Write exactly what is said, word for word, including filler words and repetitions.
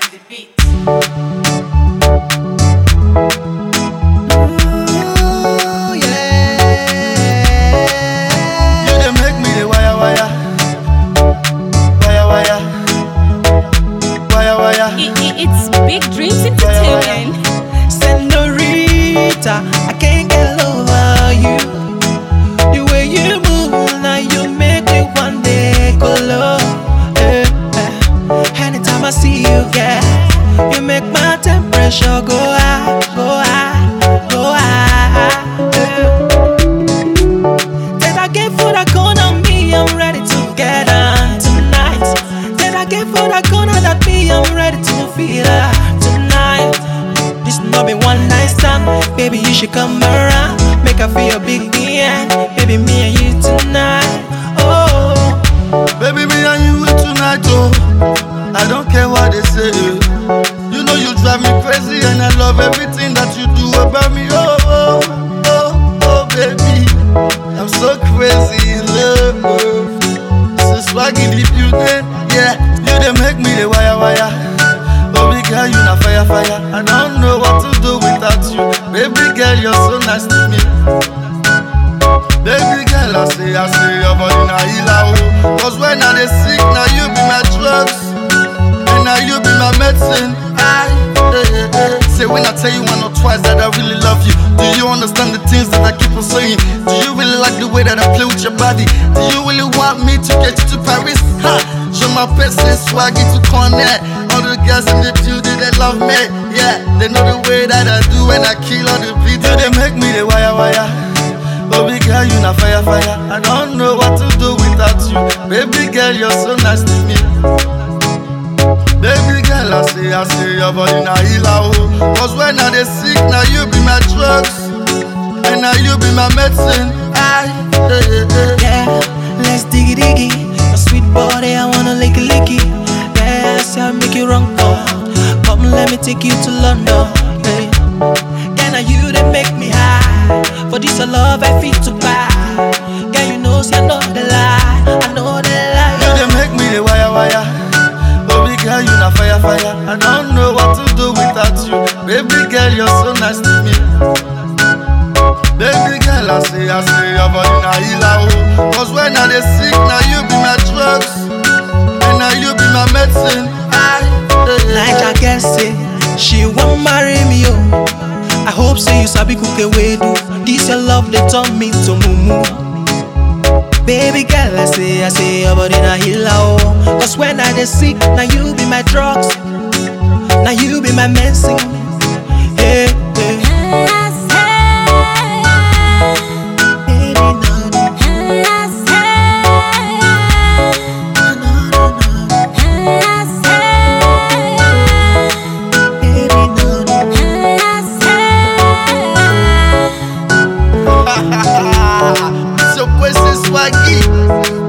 Ooh, yeah. You dey make me the wire wire, wire wire, wire wire. I- I- It's Big Dreams Entertainment. Senorita, I can't get over you. The way you move, now you make me one day go low. Eh, eh. Anytime I see you, girl, you make my temperature go high, go high, go high. Eh. Did I get food I gonna me? I'm ready to get on tonight. Did I get food I gonna that me? I'm ready to feel her tonight. This no be one night stand, baby you should come around. Make I feel big deal, baby me and you tonight. Oh, Baby, me and you tonight, oh. I don't care what they say. You know you drive me crazy, and I love everything that you do about me. Oh, oh, oh, oh, baby, I'm so crazy in love. So swag in the building, yeah. You they make me the wire wire. Baby girl, you na fire fire. I don't know what to do without you. Baby girl, you're so nice to me. Baby girl, I say, I say, your body na healer, oh. Cause when I dey sick, now you be my drugs, and now you be my medicine. I, eh, eh, eh. Say when I tell you one or twice that I really love you, do you understand the things that I keep on saying? Do you really like the way that I play with your body? Do you really want me to get you to Paris? Ha! Je m'appelle c'est swaggy to connect. All the girls in the building, they love me. Yeah, they know the way that I do when I kill all the beats. They make me the wire wire. Baby girl, you na fire fire. I don't know what to do without you. Baby girl, you're so nice to me. Baby girl, I say, I say, your body na healer, oh. Cause when I dey sick, now you be my drugs, and now you be my medicine. I, eh, eh, eh. yeah, let's diggy diggy. Your sweet body, I wanna licky licky. Yes, I make you run come. Come, let me take you to London. Hey. Can I you that make me high? For this your love I feel to buy. Girl, you know, see I know the lie. I know the lie. You dey make me the wire wire. Baby girl, you na fire fire. I don't know what to do without you. Baby girl, you're so nice to me. Baby girl, I say, I say, your body na healer, oh. Cause when I dey sick, now you be my drugs, and now you be my medicine. I, eh, eh, Like I eh. guess say, she won't marry me, oh. I hope so you sabi cook away do. This your love they turn me to mumu. Baby girl, I say, I say your body na healer, oh. Cause when I dey sick, now you be my drugs, now you be my medicine. Hey, hey. Baby, no, no. No, no, no. Baby, no, no. So pues c'est swaggy.